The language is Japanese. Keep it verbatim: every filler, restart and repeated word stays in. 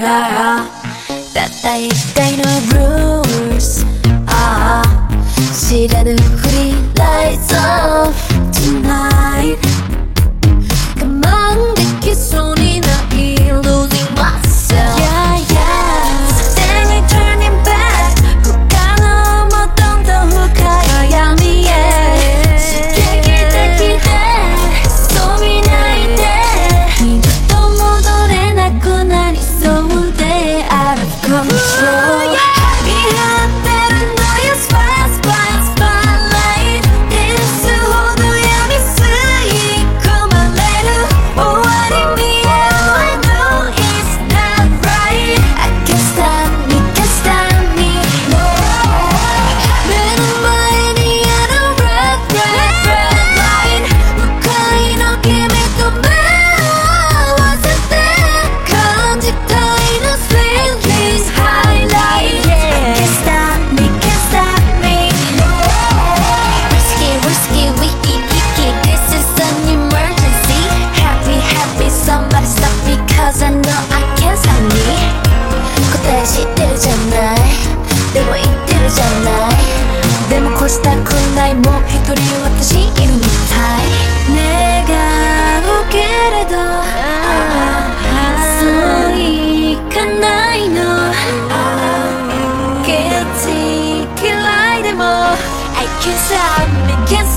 yeah. たった一回の rules、ah、知らぬふり Lights off tonight。 我慢できそうにない Losing myself、yeah, yeah。 Suddenly turning back、 不可能もどんどん深い闇へ刺激的でそう見ないで二度と戻れなくなりそうで Out of control、yeah。 見張ってるのよ Spot Spot Spotlight。 デスほど闇吸い込まれる終わり見える I know it's not right。 I can't stop me can't stop me no。 目の前にある Red Red Red Light。 向かいの君と目を合わせて感じたいの Sweet This Highlight。 I can't stop me can't stop me no。 Risky risky wicky wicky this is an emergency。 Happy happy somebody stop me cause I know I can't stop me。 答え知ってるじゃないでも言ってるじゃないでもこうしたくないもう一人私いるみたい願うけれどそういかないのケチ嫌いでも I can't stop me can't